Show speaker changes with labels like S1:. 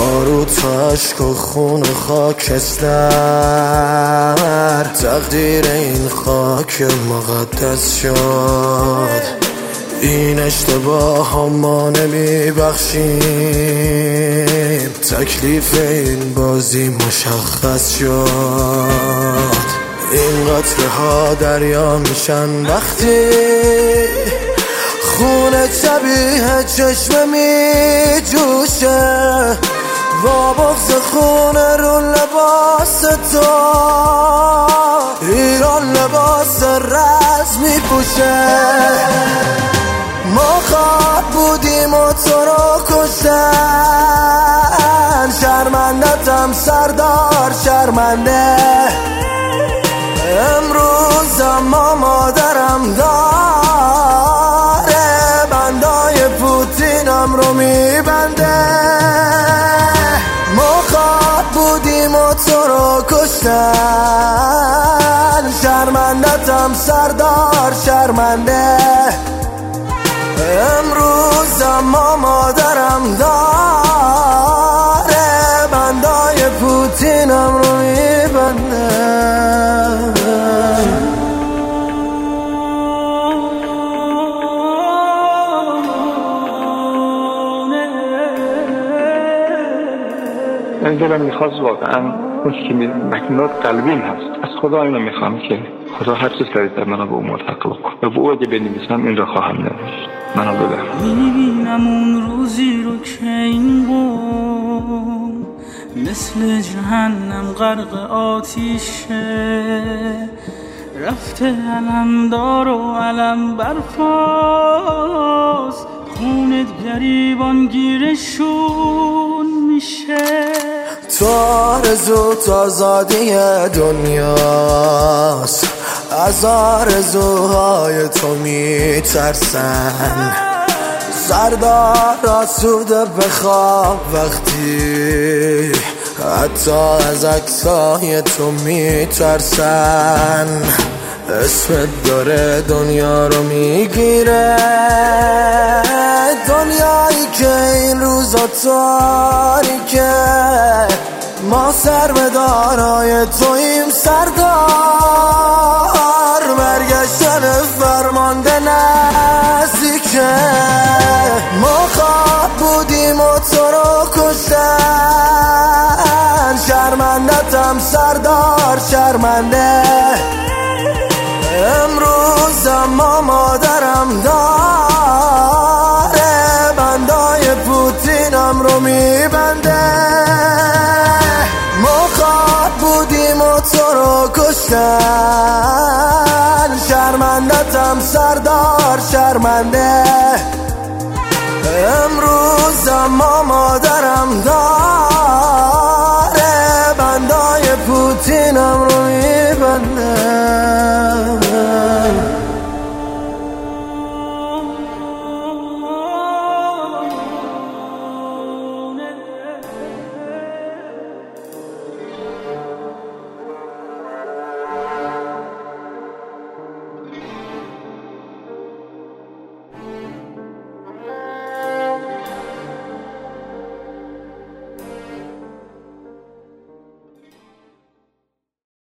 S1: باروت و عشق و خون و خاکستر، تقدیر این خاک مقدس شد. این اشتباه ها ما نمی بخشیم، تکلیف این بازی مشخص شد. این قطره ها دریا میشن وقتی خون شبیه چشم می جوشه، با بغض خون رو لباس تو ایران لباس رز می پوشه. ما خواب بودیم و تو رو کشتن، شرمندتم سردار شرمنده. امروز اما مادرم داره بندای پوتینم رو میبنده. ما خواب بودیم و تو رو کشتن، شرمندتم سردار شرمنده. امروز اما مادرم داره بندای پوتینم رو میبنده.
S2: من دلم میخواست واقعا اون که مکنات قلبیم هست، از خدا اینو میخوام که خدا هر چیز کردید در منو به اون ملحق بکن و به او اگه بنویسم این را خواهم نوشت. منو ببر.
S3: میبینم اون روزی رو که این قوم مثل جهنم غرق آتیشه، رفته علمدار و علم برفاست، خونت گریبان گیرشون میشه.
S1: تو آرزو تو آزادی دنیاست، از آرزوهای تو میترسن. سردار آسوده بخواب وقتی حتی از عکسای تو میترسن. اسمت داره دنیا رو میگیره، دنیایی که این روزا تاریکه. ما سر به دارای تویم سردار، برگشتن فرمانده نزدیکه. ما خواب بودیم و تو رو کشتن، شرمندتم سردار شرمنده. امروز اما مادرم داره بندای پوتینم رو میبنده. ما خواب بودیم و تو رو کشتن، شرمندتم سردار شرمنده.